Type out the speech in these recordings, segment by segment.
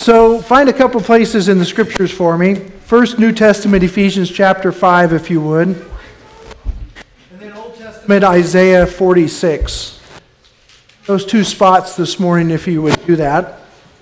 So find a couple places in the Scriptures for me. First, New Testament, Ephesians chapter 5, if you would. And then Old Testament, Isaiah 46. Those two spots this morning, if you would do that.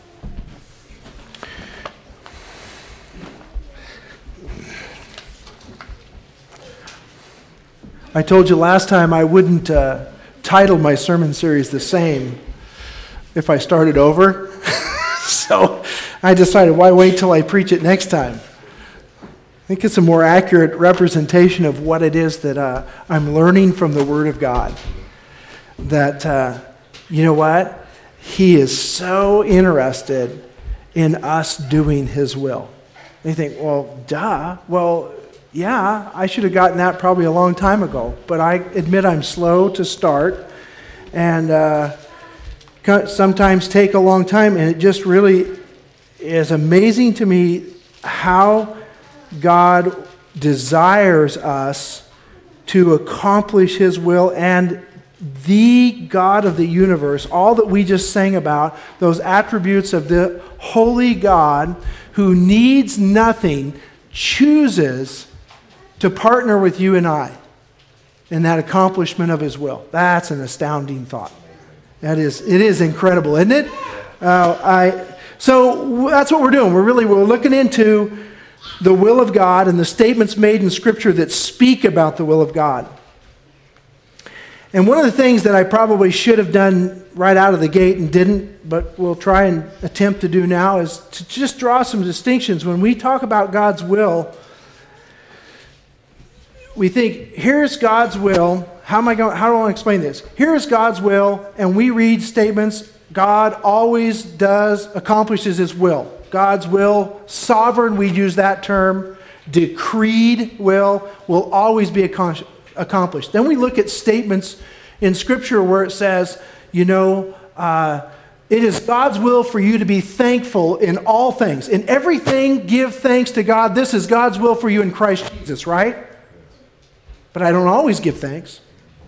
I told you last time I wouldn't title my sermon series the same if I started over. So I decided, why wait till I preach it next time? I think it's a more accurate representation of what it is that I'm learning from the Word of God. That, you know what? He is so interested in us doing His will. And you think, well, duh. Well, yeah, I should have gotten that probably a long time ago. But I admit I'm slow to start. And sometimes take a long time, and it just really is amazing to me how God desires us to accomplish His will, and the God of the universe, all that we just sang about, those attributes of the holy God who needs nothing, chooses to partner with you and I in that accomplishment of His will. That's an astounding thought. It is incredible, isn't it? So that's what we're doing. We're looking into the will of God and the statements made in Scripture that speak about the will of God. And one of the things that I probably should have done right out of the gate and didn't, but we'll try and attempt to do now, is to just draw some distinctions. When we talk about God's will, we think, here's God's will. How do I want to explain this? Here's God's will, and we read statements, God always accomplishes His will. God's will, sovereign, we use that term, decreed will always be accomplished. Then we look at statements in Scripture where it says, it is God's will for you to be thankful in all things. In everything, give thanks to God. This is God's will for you in Christ Jesus, right? But I don't always give thanks.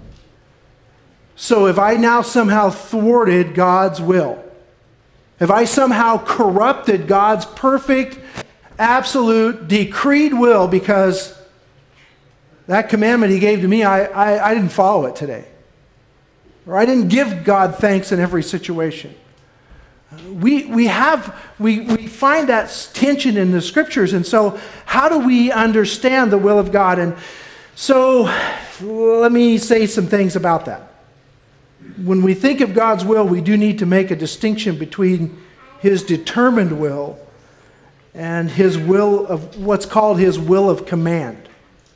So if I now somehow thwarted God's will, if I somehow corrupted God's perfect, absolute, decreed will because that commandment He gave to me, I didn't follow it today. Or I didn't give God thanks in every situation. We find that tension in the Scriptures, and so how do we understand the will of God? And so let me say some things about that. When we think of God's will, we do need to make a distinction between His determined will and His will of what's called His will of command.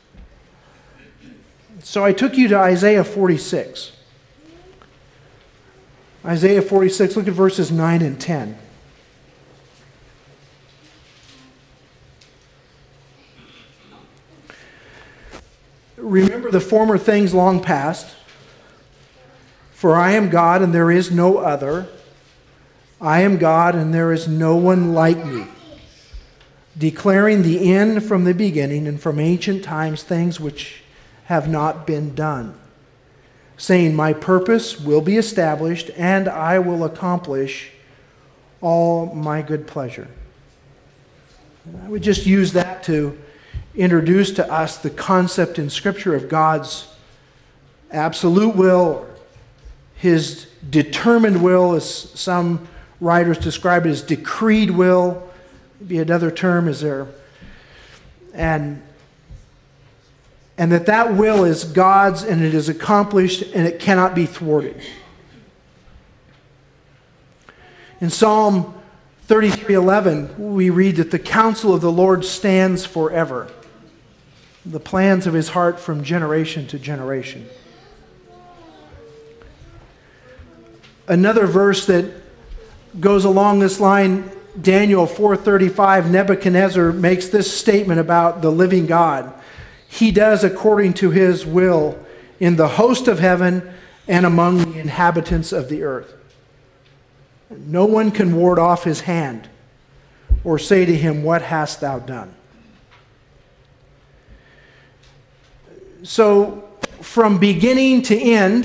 So I took you to Isaiah 46. Isaiah 46, look at verses 9 and 10. Remember the former things long past. For I am God and there is no other. I am God and there is no one like me. Declaring the end from the beginning and from ancient times things which have not been done. Saying, my purpose will be established and I will accomplish all my good pleasure. And I would just use that to introduce to us the concept in Scripture of God's absolute will, His determined will, as some writers describe it as decreed will. Maybe another term is there. And that will is God's and it is accomplished and it cannot be thwarted. In Psalm 33:11, we read that the counsel of the Lord stands forever, the plans of His heart from generation to generation. Another verse that goes along this line, Daniel 4:35, Nebuchadnezzar makes this statement about the living God. He does according to His will in the host of heaven and among the inhabitants of the earth. No one can ward off His hand or say to Him, what hast thou done? So from beginning to end,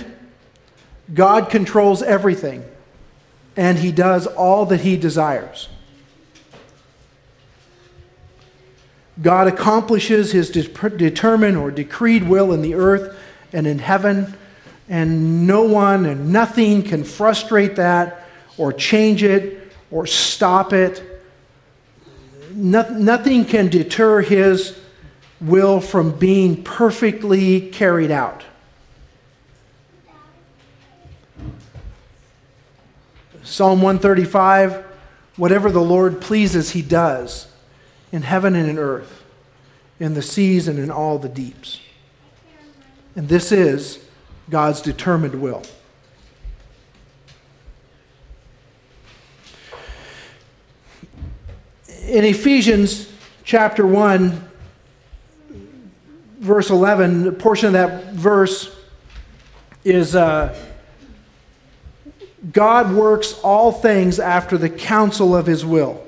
God controls everything, and He does all that He desires. God accomplishes his determined or decreed will in the earth and in heaven, and no one and nothing can frustrate that or change it or stop it. Nothing can deter his will from being perfectly carried out. Psalm 135, whatever the Lord pleases, he does in heaven and in earth, in the seas and in all the deeps. And this is God's determined will. In Ephesians chapter 1, verse 11, a portion of that verse is God works all things after the counsel of his will.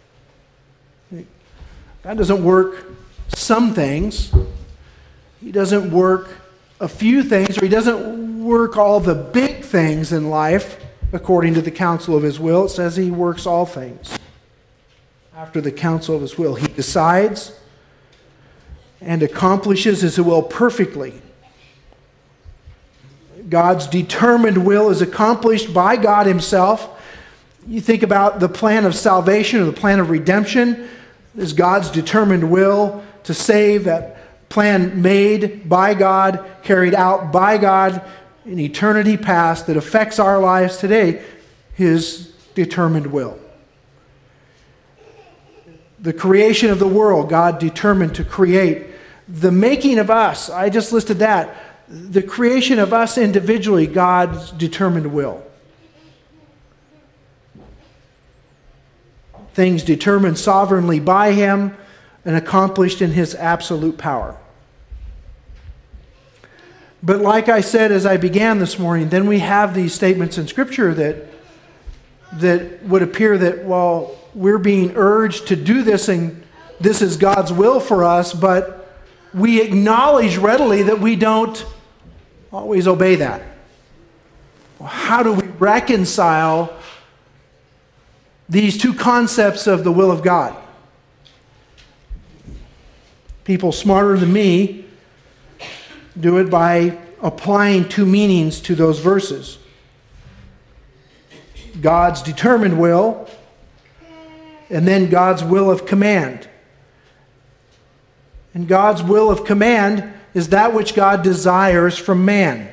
God doesn't work some things. He doesn't work a few things, or he doesn't work all the big things in life according to the counsel of his will. It says he works all things after the counsel of his will. He decides and accomplishes his will perfectly. God's determined will is accomplished by God himself. You think about the plan of salvation or the plan of redemption. Is God's determined will to save, that plan made by God, carried out by God in eternity past that affects our lives today, his determined will. The creation of the world, God determined to create. The making of us, I just listed that. The creation of us individually, God's determined will. Things determined sovereignly by him and accomplished in his absolute power. But like I said as I began this morning, then we have these statements in Scripture that would appear that, well, we're being urged to do this and this is God's will for us, but we acknowledge readily that we don't always obey that. Well, how do we reconcile these two concepts of the will of God? People smarter than me do it by applying two meanings to those verses. God's determined will, and then God's will of command. And God's will of command is that which God desires from man.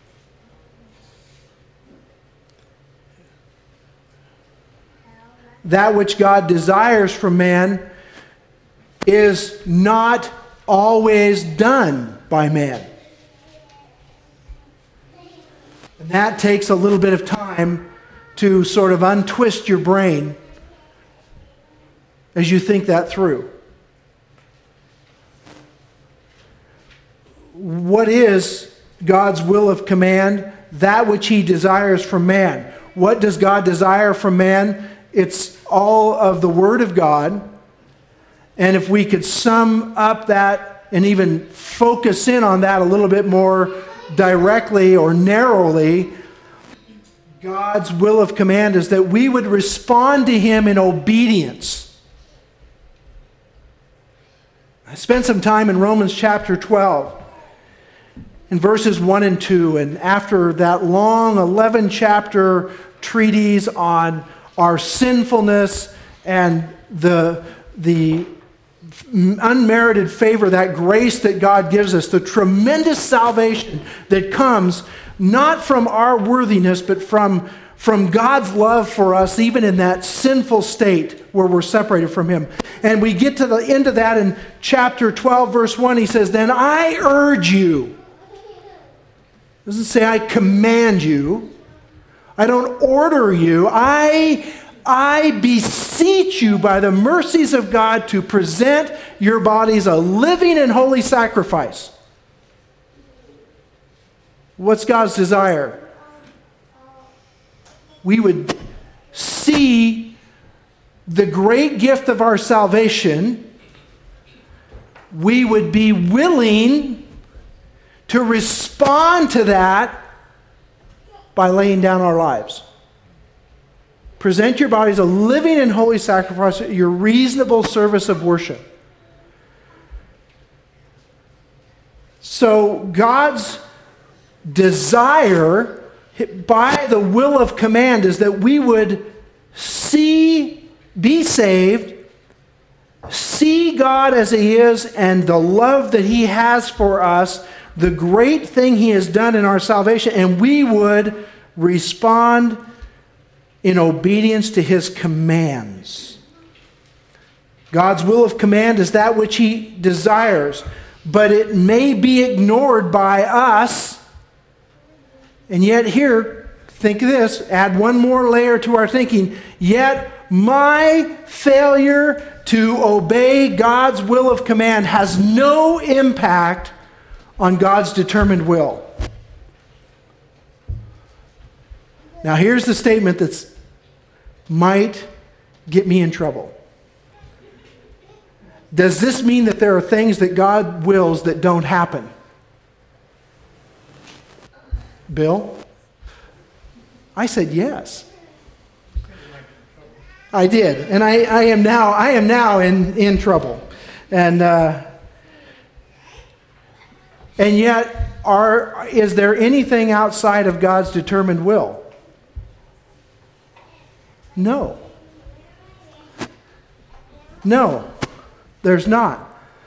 That which God desires from man is not always done by man. And that takes a little bit of time to sort of untwist your brain as you think that through. What is God's will of command? That which he desires from man. What does God desire from man? It's all of the Word of God. And if we could sum up that and even focus in on that a little bit more directly or narrowly, God's will of command is that we would respond to him in obedience. I spent some time in Romans chapter 12. In verses 1 and 2, and after that long 11-chapter treatise on our sinfulness and the unmerited favor, that grace that God gives us, the tremendous salvation that comes not from our worthiness, but from God's love for us, even in that sinful state where we're separated from him. And we get to the end of that in chapter 12, verse 1. He says, "Then I urge you." It doesn't say I command you. I don't order you. I beseech you by the mercies of God to present your bodies a living and holy sacrifice. What's God's desire? We would see the great gift of our salvation. We would be willing to respond to that by laying down our lives. Present your bodies a living and holy sacrifice, your reasonable service of worship. So God's desire by the will of command is that we would be saved, see God as He is, and the love that He has for us, the great thing He has done in our salvation, and we would respond in obedience to His commands. God's will of command is that which He desires, but it may be ignored by us. And yet here, think of this, add one more layer to our thinking. Yet my failure to obey God's will of command has no impact on God's determined will. Now here's the statement that might get me in trouble. Does this mean that there are things that God wills that don't happen? Bill? I said yes. I did. And I am now in trouble. And yet, is there anything outside of God's determined will? No. No, there's not.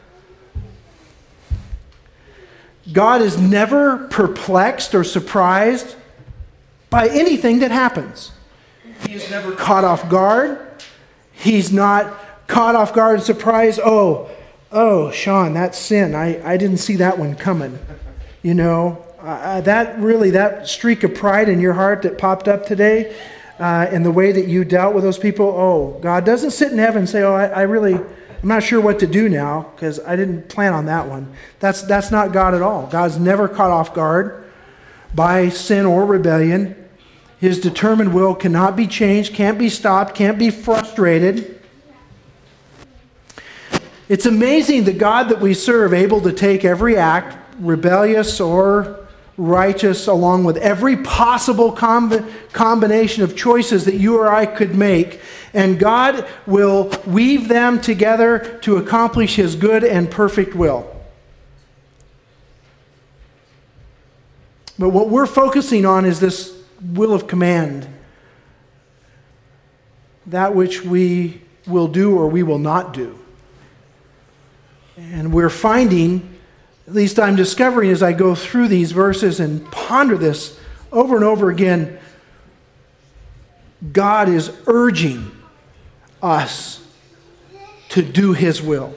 God is never perplexed or surprised by anything that happens. He is never caught off guard. He's not caught off guard and surprised. Oh, Sean, that's sin. I didn't see that one coming. You know, that streak of pride in your heart that popped up today, and the way that you dealt with those people. Oh, God doesn't sit in heaven and say, I'm not sure what to do now because I didn't plan on that one. That's not God at all. God's never caught off guard by sin or rebellion. His determined will cannot be changed, can't be stopped, can't be frustrated. It's amazing the God that we serve, able to take every act, rebellious or righteous, along with every possible combination of choices that you or I could make, and God will weave them together to accomplish His good and perfect will. But what we're focusing on is this will of command, that which we will do or we will not do. And we're finding, at least I'm discovering as I go through these verses and ponder this over and over again, God is urging us to do His will.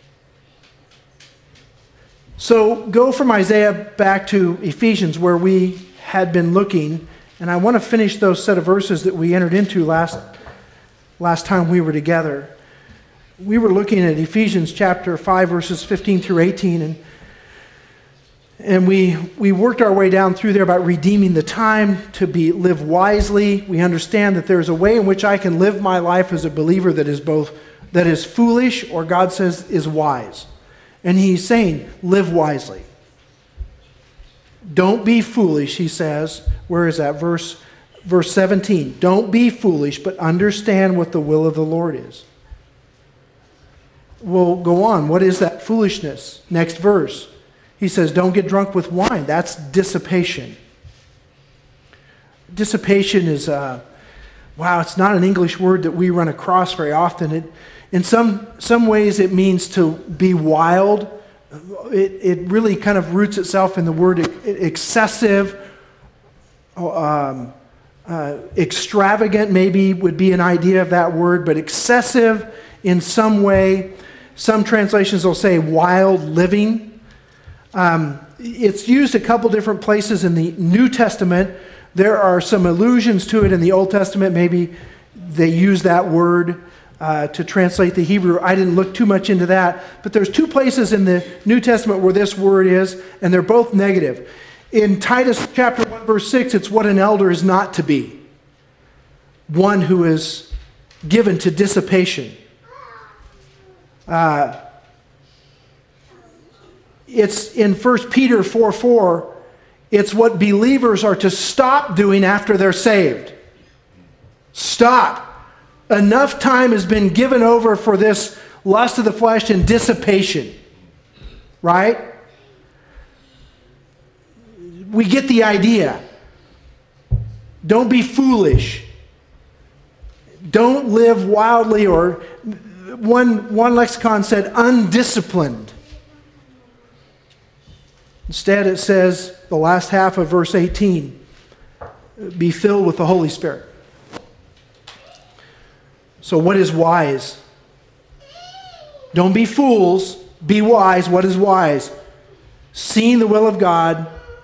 So go from Isaiah back to Ephesians where we had been looking, and I want to finish those set of verses that we entered into last time we were together. We were looking at Ephesians chapter 5, verses 15 through 18, and we worked our way down through there about redeeming the time to live wisely. We understand that there's a way in which I can live my life as a believer that is foolish, or God says is wise. And He's saying, live wisely. Don't be foolish, He says. Where is that? Verse 17. Don't be foolish, but understand what the will of the Lord is. We'll go on. What is that foolishness? Next verse. He says, don't get drunk with wine. That's dissipation. Dissipation is, it's not an English word that we run across very often. In some ways it means to be wild. It really kind of roots itself in the word excessive, extravagant maybe would be an idea of that word, but excessive in some way. Some translations will say wild living. It's used a couple different places in the New Testament. There are some allusions to it in the Old Testament. Maybe they use that word to translate the Hebrew. I didn't look too much into that. But there's two places in the New Testament where this word is, and they're both negative. In Titus chapter 1, verse 6, it's what an elder is not to be. One who is given to dissipation. It's in 1 Peter 4:4, it's what believers are to stop doing after they're saved. Stop. Enough time has been given over for this lust of the flesh and dissipation. Right? we get the idea. Don't be foolish. Don't live wildly, or one lexicon said undisciplined. Instead, it says, the last half of verse 18, be filled with the Holy Spirit. So what is wise? Don't be fools. Be wise. What is wise? Seeing the will of God,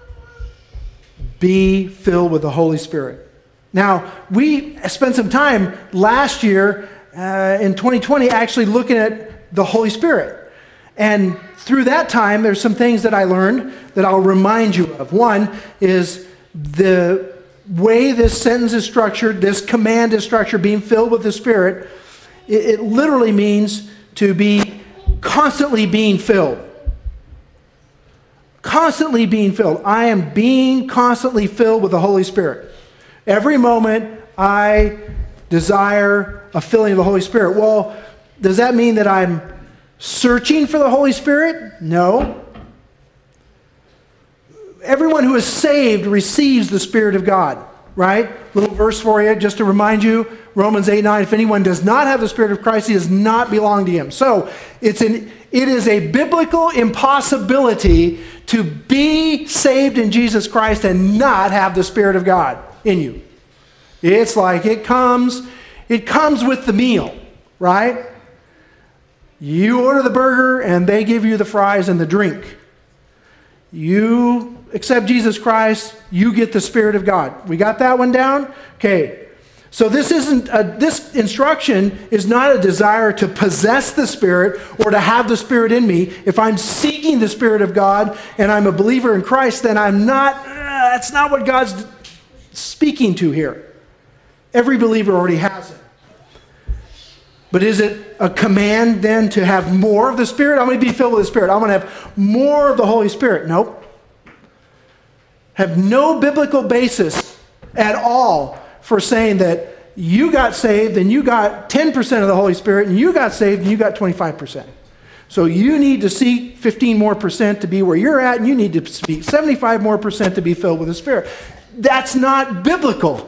be filled with the Holy Spirit. Now, we spent some time last year in 2020 actually looking at the Holy Spirit. And through that time, there's some things that I learned that I'll remind you of. One is the way this sentence is structured, this command is structured, being filled with the Spirit, it literally means to be constantly being filled. Constantly being filled. I am being constantly filled with the Holy Spirit. Every moment I desire a filling of the Holy Spirit. Well, does that mean that I'm searching for the Holy Spirit? No. Everyone who is saved receives the Spirit of God, right? Little verse for you, just to remind you, Romans 8:9, if anyone does not have the Spirit of Christ, he does not belong to him. So it is a biblical impossibility to be saved in Jesus Christ and not have the Spirit of God in you. It's like it comes with the meal, right? You order the burger and they give you the fries and the drink. You accept Jesus Christ, you get the Spirit of God. We got that one down? Okay. So this instruction is not a desire to possess the Spirit or to have the Spirit in me. If I'm seeking the Spirit of God and I'm a believer in Christ, then that's not what God's speaking to here. Every believer already has it. But is it a command then to have more of the Spirit? I'm going to be filled with the Spirit. I'm going to have more of the Holy Spirit. Nope. Have no biblical basis at all for saying that you got saved and you got 10% of the Holy Spirit and you got saved and you got 25%. So you need to seek 15% more to be where you're at, and you need to seek 75% more to be filled with the Spirit. That's not biblical.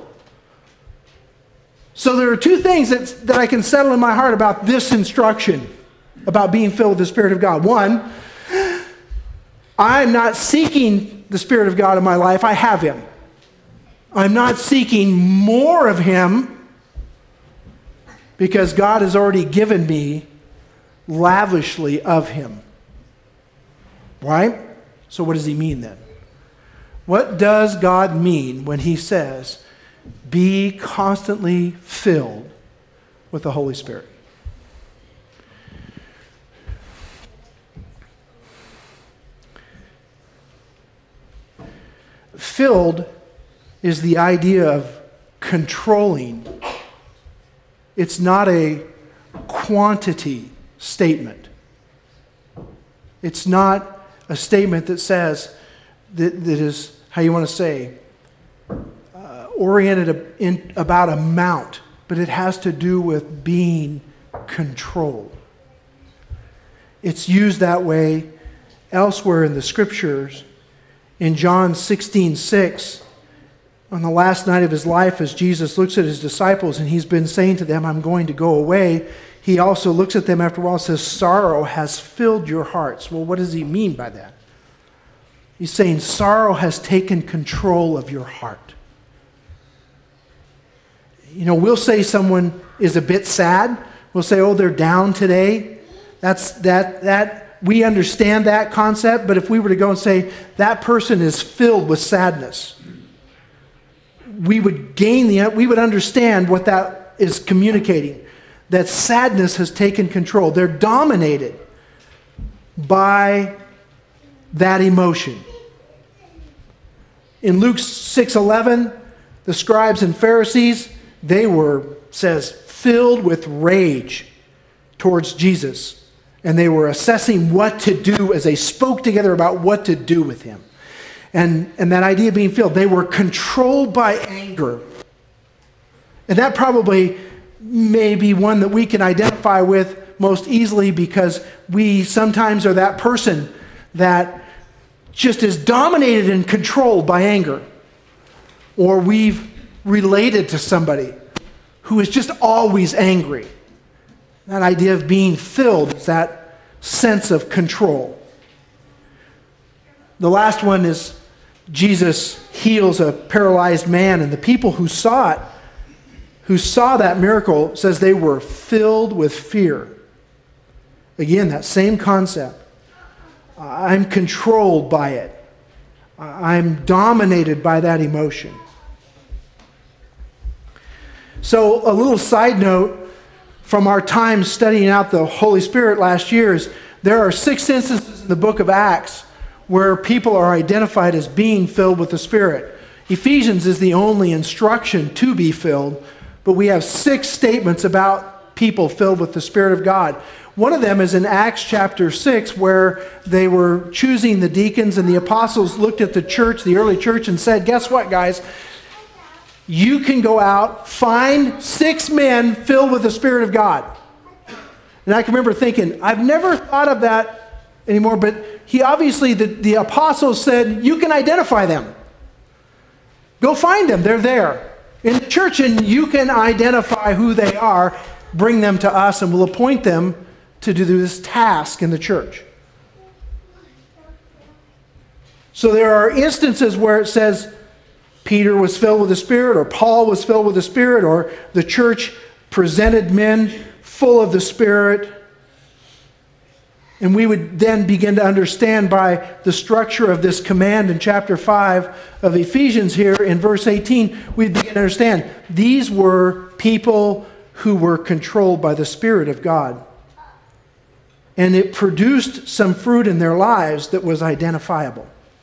So there are two things that I can settle in my heart about this instruction about being filled with the Spirit of God. One, I'm not seeking the Spirit of God in my life. I have Him. I'm not seeking more of Him because God has already given me lavishly of Him. Right? So what does He mean then? What does God mean when He says, be constantly filled with the Holy Spirit? Filled is the idea of controlling. It's not a quantity statement. It's not a statement that says, that is, how you want to say, oriented about amount, but it has to do with being controlled. It's used that way elsewhere in the Scriptures. In John 16:6, on the last night of His life, as Jesus looks at His disciples and He's been saying to them, I'm going to go away, He also looks at them after a while and says, sorrow has filled your hearts. Well, what does He mean by that? He's saying sorrow has taken control of your heart. You know, we'll say someone is a bit sad. We'll say, oh, they're down today. We understand that concept, but if we were to go and say, that person is filled with sadness, we would understand what that is communicating. That sadness has taken control. They're dominated by that emotion. In Luke 6:11, the scribes and Pharisees, they were, says, filled with rage towards Jesus. And they were assessing what to do as they spoke together about what to do with Him. And that idea of being filled, they were controlled by anger. And that probably may be one that we can identify with most easily, because we sometimes are that person that just is dominated and controlled by anger. Or we've related to somebody who is just always angry. That idea of being filled is that sense of control. The last one is Jesus heals a paralyzed man, and the people who saw it, who saw that miracle, says they were filled with fear. Again, that same concept. I'm controlled by it. I'm dominated by that emotion. So, a little side note from our time studying out the Holy Spirit last year is there are 6 instances in the book of Acts where people are identified as being filled with the Spirit. Ephesians is the only instruction to be filled, but we have 6 statements about people filled with the Spirit of God. One of them is in Acts chapter 6, where they were choosing the deacons, and the apostles looked at the church, the early church, and said, guess what, guys? You can go out, find 6 men filled with the Spirit of God. And I can remember thinking, I've never thought of that anymore, but he obviously, the apostles said, you can identify them. Go find them, they're there in the church, and you can identify who they are, bring them to us, and we'll appoint them to do this task in the church. So there are instances where it says Peter was filled with the Spirit, or Paul was filled with the Spirit, or the church presented men full of the Spirit. And we would then begin to understand by the structure of this command in chapter 5 of Ephesians here in verse 18, we begin to understand these were people who were controlled by the Spirit of God. And it produced some fruit in their lives that was identifiable.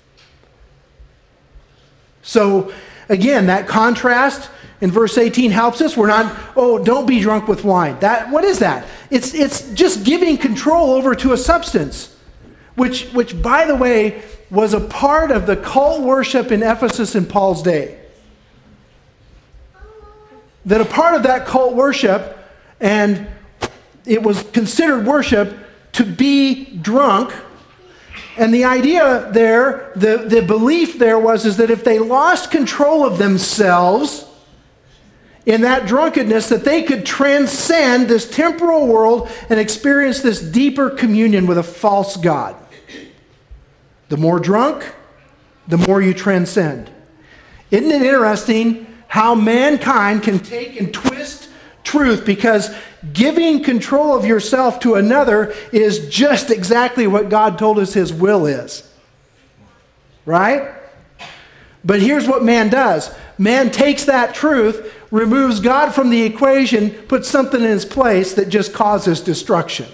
So, again, that contrast in verse 18 helps us. We're not, don't be drunk with wine. What is that? It's just giving control over to a substance, which, by the way, was a part of the cult worship in Ephesus in Paul's day. That a part of that cult worship, and it was considered worship, to be drunk. And the idea there, the belief there is that if they lost control of themselves in that drunkenness, that they could transcend this temporal world and experience this deeper communion with a false god. The more drunk, the more you transcend. Isn't it interesting how mankind can take and twist truth, because giving control of yourself to another is just exactly what God told us His will is. Right? But here's what man does. Man takes that truth, removes God from the equation, puts something in His place that just causes destruction.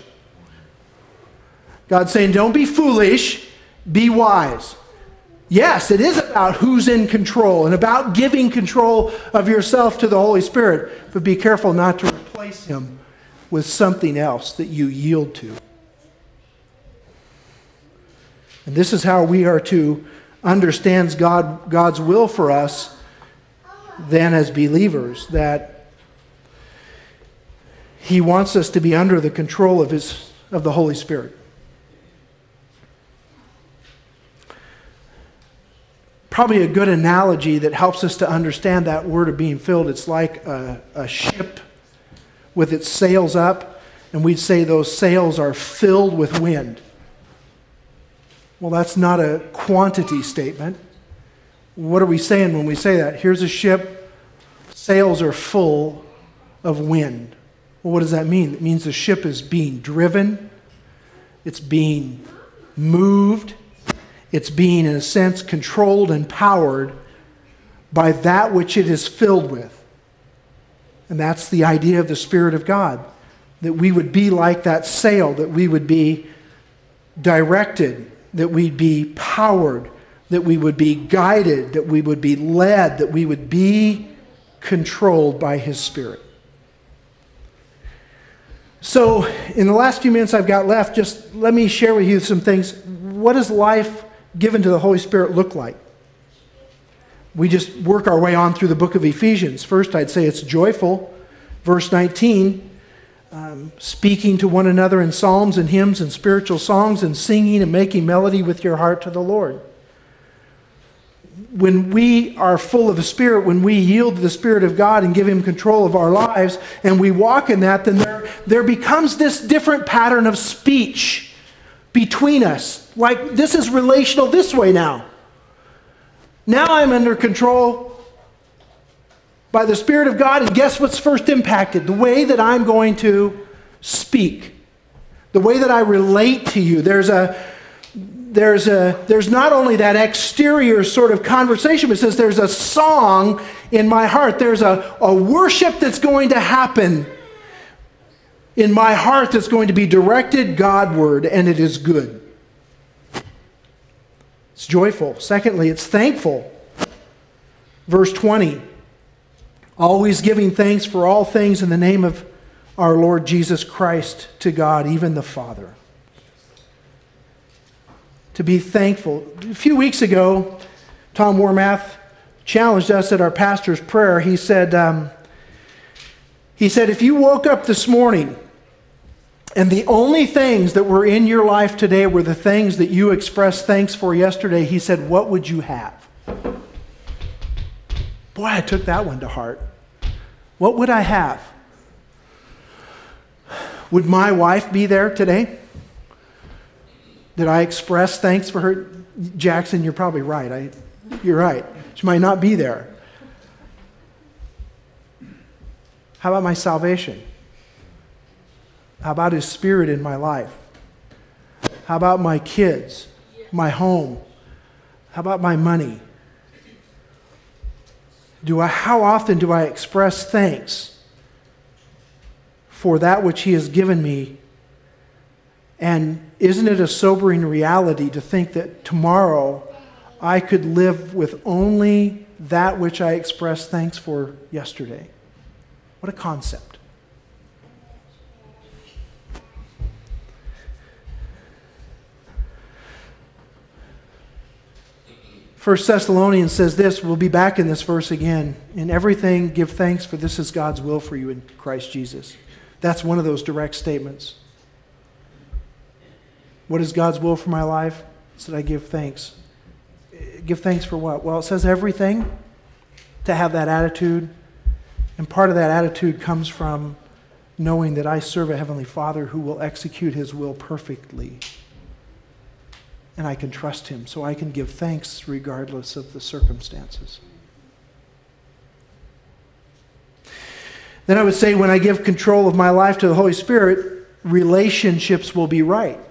God's saying, don't be foolish, be wise. Yes, it is about who's in control and about giving control of yourself to the Holy Spirit, but be careful not to replace Him with something else that you yield to. And this is how we are to understand God's will for us then as believers, that He wants us to be under the control of the Holy Spirit. Probably a good analogy that helps us to understand that word of being filled. It's like a ship with its sails up, and we'd say those sails are filled with wind. Well, that's not a quantity statement. What are we saying when we say that? Here's a ship, sails are full of wind. Well, what does that mean? It means the ship is being driven, it's being moved, it's being, in a sense, controlled and powered by that which it is filled with. And that's the idea of the Spirit of God, that we would be like that sail, that we would be directed, that we'd be powered, that we would be guided, that we would be led, that we would be controlled by His Spirit. So, in the last few minutes I've got left, just let me share with you some things. What does life given to the Holy Spirit look like? We just work our way on through the book of Ephesians. First, I'd say it's joyful. Verse 19, speaking to one another in psalms and hymns and spiritual songs and singing and making melody with your heart to the Lord. when we are full of the Spirit, when we yield to the Spirit of God and give Him control of our lives, and we walk in that, then there becomes this different pattern of speech between us. Like, this is relational this way now. Now I'm under control by the Spirit of God, and guess what's first impacted? The way that I'm going to speak. The way that I relate to you. There's not only that exterior sort of conversation, but it says there's a song in my heart. There's a worship that's going to happen in my heart that's going to be directed Godward, and it is good. It's joyful. Secondly, it's thankful. Verse 20, always giving thanks for all things in the name of our Lord Jesus Christ to God, even the Father. To be thankful. A few weeks ago, Tom Warmath challenged us at our pastor's prayer. He said, if you woke up this morning and the only things that were in your life today were the things that you expressed thanks for yesterday, he said, what would you have? Boy, I took that one to heart. What would I have? Would my wife be there today? Did I express thanks for her? Jackson, you're probably right. You're right. She might not be there. How about my salvation? How about His Spirit in my life? How about my kids? My home? How about my money? How often do I express thanks for that which He has given me? And isn't it a sobering reality to think that tomorrow I could live with only that which I expressed thanks for yesterday? What a concept. 1 Thessalonians says this, we'll be back in this verse again. In everything, give thanks, for this is God's will for you in Christ Jesus. That's one of those direct statements. What is God's will for my life? It's that I give thanks. Give thanks for what? Well, it says everything, to have that attitude. And part of that attitude comes from knowing that I serve a Heavenly Father who will execute His will perfectly. And I can trust Him, so I can give thanks regardless of the circumstances. Then I would say when I give control of my life to the Holy Spirit, relationships will be right.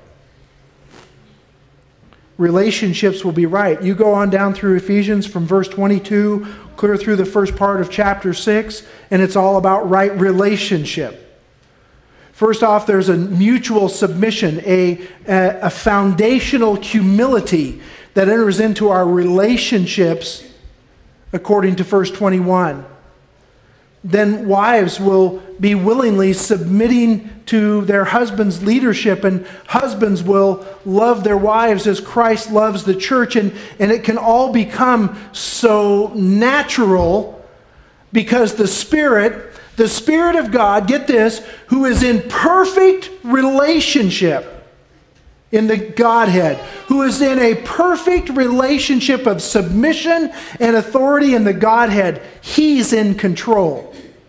Relationships will be right. You go on down through Ephesians from verse 22, clear through the first part of chapter 6, and it's all about right relationship. First off, there's a mutual submission, a foundational humility that enters into our relationships according to verse 21. Then wives will be willingly submitting to their husband's leadership, and husbands will love their wives as Christ loves the church, and it can all become so natural because the Spirit of God, get this, who is in perfect relationship in the Godhead, who is in a perfect relationship of submission and authority in the Godhead, He's in control.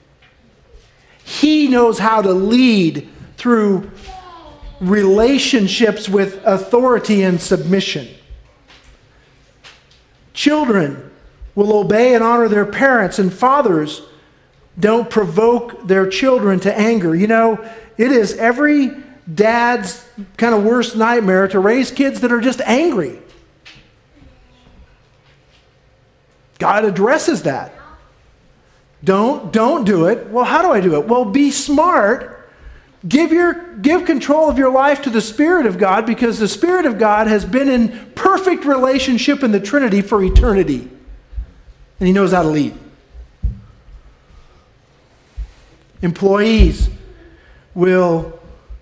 He knows how to lead through relationships with authority and submission. Children will obey and honor their parents, and fathers don't provoke their children to anger. You know, it is every dad's kind of worst nightmare to raise kids that are just angry. God addresses that. Don't do it. Well, how do I do it? Well, be smart. Give control of your life to the Spirit of God, because the Spirit of God has been in perfect relationship in the Trinity for eternity. And He knows how to lead. Employees will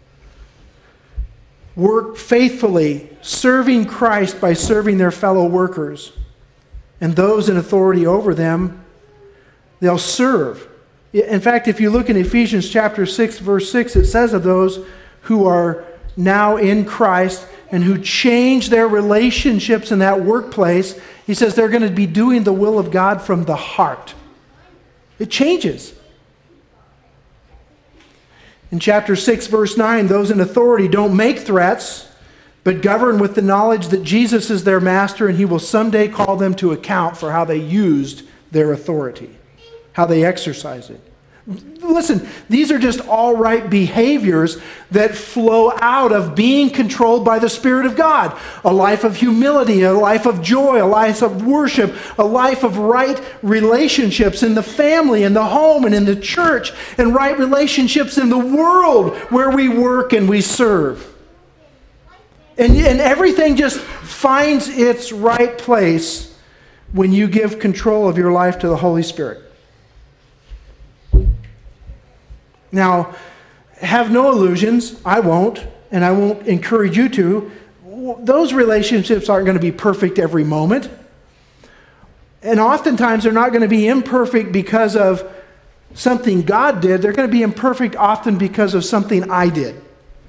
work faithfully, serving Christ by serving their fellow workers. And those in authority over them, they'll serve. In fact, if you look in Ephesians chapter 6, verse 6, it says of those who are now in Christ, and who change their relationships in that workplace, he says they're going to be doing the will of God from the heart. It changes. In chapter 6, verse 9, those in authority don't make threats, but govern with the knowledge that Jesus is their master and he will someday call them to account for how they used their authority, how they exercise it. Listen, these are just all right behaviors that flow out of being controlled by the Spirit of God. A life of humility, a life of joy, a life of worship, a life of right relationships in the family, in the home, and in the church, and right relationships in the world where we work and we serve. And everything just finds its right place when you give control of your life to the Holy Spirit. Now, have no illusions. I won't, and I won't encourage you to. Those relationships aren't going to be perfect every moment. And oftentimes they're not going to be imperfect because of something God did. They're going to be imperfect often because of something I did.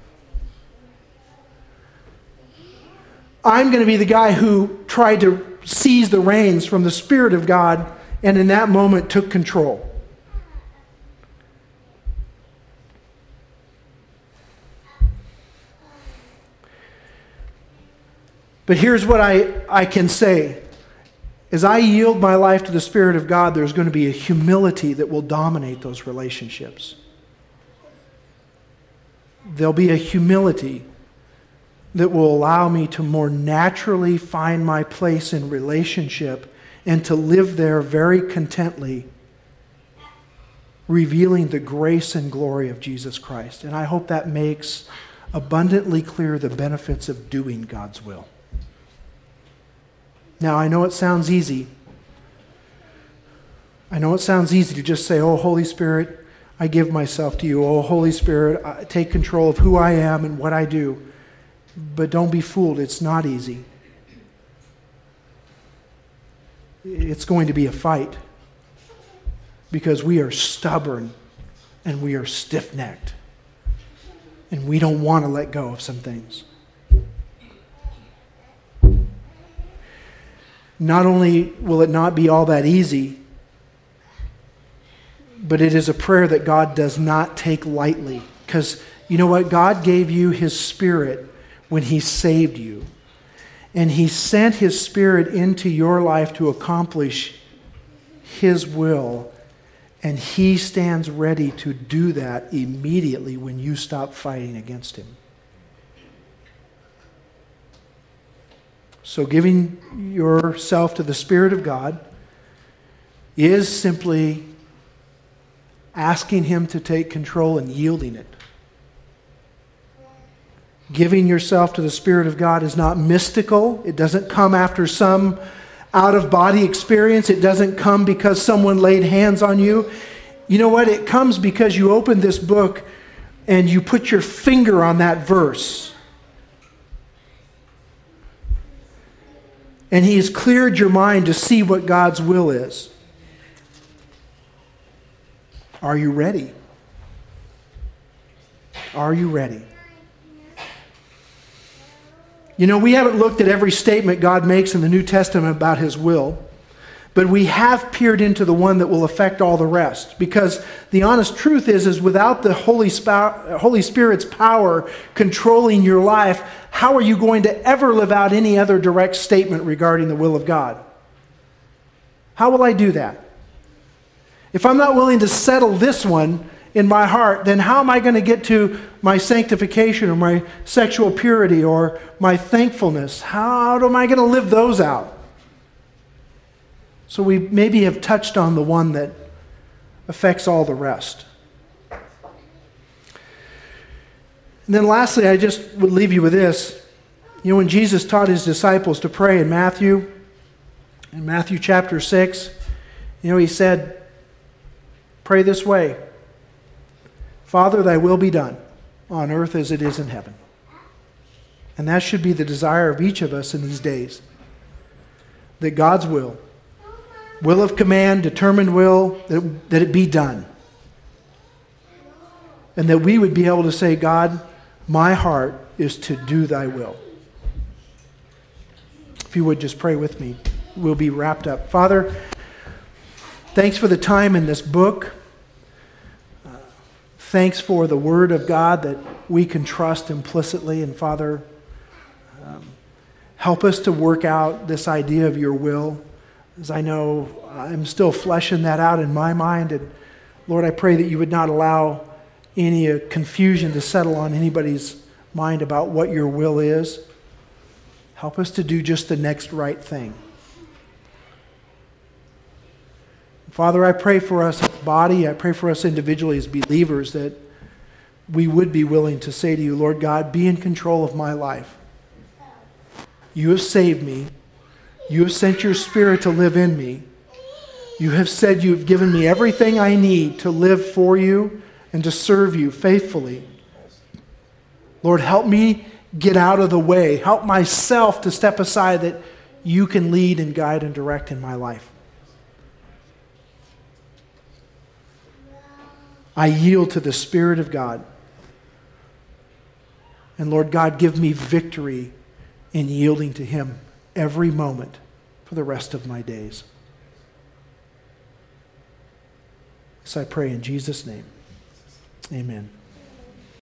I'm going to be the guy who tried to seize the reins from the Spirit of God and in that moment took control. But here's what I can say. As I yield my life to the Spirit of God, there's going to be a humility that will dominate those relationships. There'll be a humility that will allow me to more naturally find my place in relationship and to live there very contently, revealing the grace and glory of Jesus Christ. And I hope that makes abundantly clear the benefits of doing God's will. Now, I know it sounds easy. I know it sounds easy to just say, "Oh, Holy Spirit, I give myself to you. Oh, Holy Spirit, take control of who I am and what I do." But don't be fooled. It's not easy. It's going to be a fight because we are stubborn and we are stiff-necked and we don't want to let go of some things. Not only will it not be all that easy, but it is a prayer that God does not take lightly. Because you know what? God gave you His Spirit when He saved you. And He sent His Spirit into your life to accomplish His will. And He stands ready to do that immediately when you stop fighting against Him. So giving yourself to the Spirit of God is simply asking Him to take control and yielding it. Giving yourself to the Spirit of God is not mystical. It doesn't come after some out-of-body experience. It doesn't come because someone laid hands on you. You know what? It comes because you open this book and you put your finger on that verse. And He has cleared your mind to see what God's will is. Are you ready? Are you ready? You know, we haven't looked at every statement God makes in the New Testament about His will, but we have peered into the one that will affect all the rest. Because the honest truth is without the Holy Spirit's power controlling your life, how are you going to ever live out any other direct statement regarding the will of God? How will I do that? If I'm not willing to settle this one in my heart, then how am I going to get to my sanctification or my sexual purity or my thankfulness? How am I going to live those out? So we maybe have touched on the one that affects all the rest. And then lastly, I just would leave you with this. You know, when Jesus taught His disciples to pray in Matthew chapter 6, you know, He said, "Pray this way, Father, thy will be done on earth as it is in heaven." And that should be the desire of each of us in these days. That God's will of command, determined will, that it be done. And that we would be able to say, "God, my heart is to do thy will." If you would just pray with me, we'll be wrapped up. Father, thanks for the time in this book. Thanks for the Word of God that we can trust implicitly. And Father, help us to work out this idea of your will. As I know, I'm still fleshing that out in my mind. And Lord, I pray that you would not allow any confusion to settle on anybody's mind about what your will is. Help us to do just the next right thing. Father, I pray for us as a body, I pray for us individually as believers that we would be willing to say to you, Lord God, be in control of my life. You have saved me. You have sent your Spirit to live in me. You have said you have given me everything I need to live for you and to serve you faithfully. Lord, help me get out of the way. Help myself to step aside that you can lead and guide and direct in my life. I yield to the Spirit of God. And Lord God, give me victory in yielding to Him every moment for the rest of my days. This I pray in Jesus' name. Amen.